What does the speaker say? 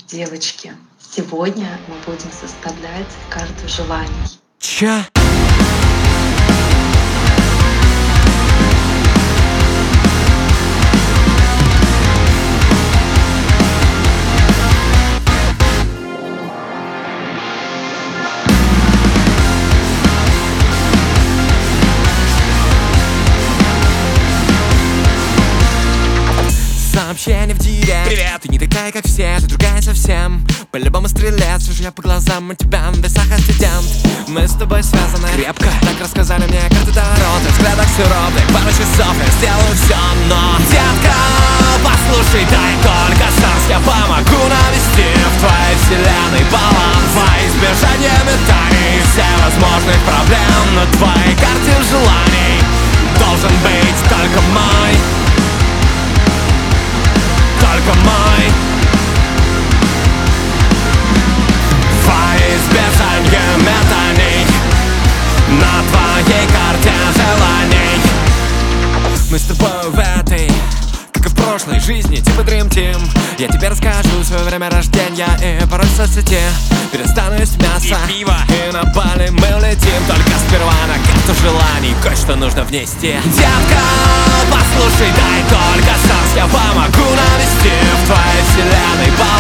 Девочки, сегодня мы будем составлять карту желаний. Чё? Сообщение в директ: привет, ты не такая, как все, ты другая совсем. По-любому стрелец, вижу я по глазам, у тебя в весах ассистент. Мы с тобой связаны крепко, так рассказали мне карты Таро. Ты взгляд аксировый, пару часов я сделаю все, но детка, послушай, дай только шанс, я помогу навести в твоей вселенной баланс. Во избежание метаний всех возможных проблем на твоей карте желаний должен быть только мой. Только мой. Во избежание метаний на твоей карте желаний. Мы с тобой в этой, как и в прошлой жизни, типа Dream Team. Я тебе расскажу свое время рождения и пароль в соцсети. Перестану есть мясо и пиво, и на Бали мы улетим. Только сперва на карту желаний кое-что нужно внести. Детка, послушай, дай только шанс, я помогу навести в твоей вселенной баланс.